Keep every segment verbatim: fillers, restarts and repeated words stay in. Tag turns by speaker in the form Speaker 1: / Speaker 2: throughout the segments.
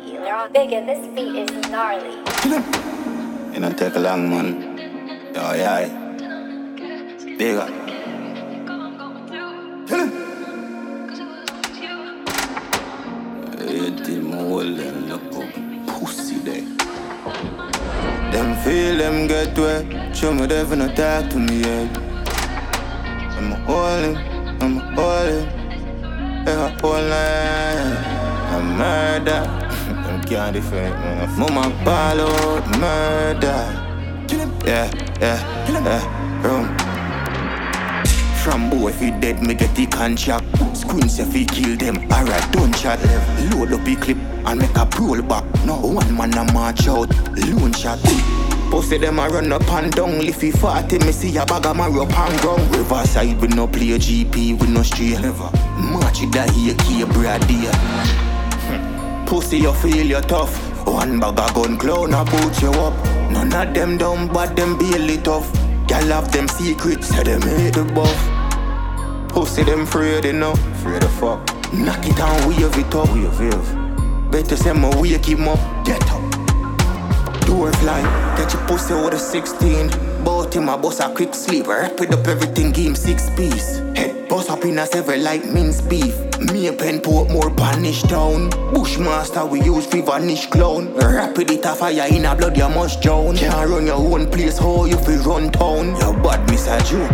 Speaker 1: Leron Bigger, this beat is gnarly.
Speaker 2: It don't take a long, man. Oh, yeah. Bigger. Kill him. You did my whole them look up pussy there. Them feel them get wet. Show me they finna talk to me yet. I'm a holding, I'm a holding. They a holding. I'm murder. Them can't defend me. Mama ball out murder. Kill him. Yeah, yeah, kill him. Yeah, room. From boy if he dead, me get the contract. Squints if he kill them, alright, don't chat. Load up the clip and make a roll back. No one man a march out, loan shot. Pussy them a run up and down. Liffy forty, me see a bag of marrow and ground. Riverside we no play a G P, we no stray. Never march it that here, key brad dear. Pussy you feel you tough. One bag of gun clown a boot you up. None of them dumb but them barely tough. Y'all have them secrets, say them hate the buff. Pussy them afraid enough, afraid of fuck. Knock it and wave it up, wave, wave. Better say me wake him up, get up. Door fly, catch your pussy with a sixteen. Bout him a bust a quick sleep, wrap it up everything, give him six piece. Head bust up in a several like minced beef. Me a pen port more punish town. Bushmaster we use for vanish clown. Rapid it a fire in a blood you must drown. Can't run your own place, how you feel run town. You bad miss a Jew.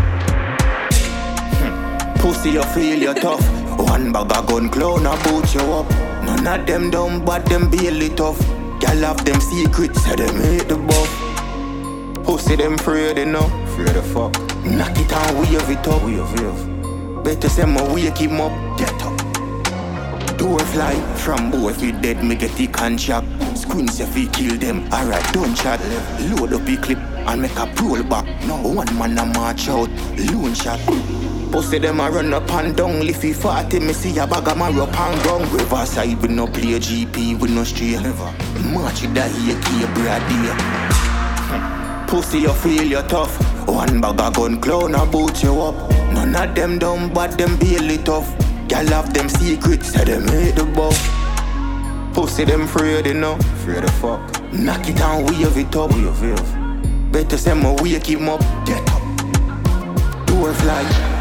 Speaker 2: hm. Pussy you feel you tough. One bag of gun clown a boot you up. None of them dumb but them barely tough. Y'all have them secrets, say them hate the buff. Pussy them afraid enough, afraid of fuck. Knock it and wave it up, wave, wave. Better say me wake him up, get up. Door fly, from boy if he dead, me get the contract. Squints if he kill them, alright, don't chat. Load up the clip and make a roll back. No one man a march out, loan shot. Pussy them a run up and down. Liffy forty, me see a bag of marrow and ground. Riverside we no play G P, we no stray. Never march it that here, key brad dear. Pussy you feel you tough. One bag of gun clown a boot you up. None of them dumb but them barely tough. Y'all have them secrets, say them hate the buff. Pussy them afraid enough, afraid of fuck. Knock it and wave it up, wave, wave. Better say me wake him up, get up. Door fly.